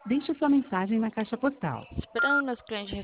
Deixe sua mensagem na caixa postal. esperando meus clientes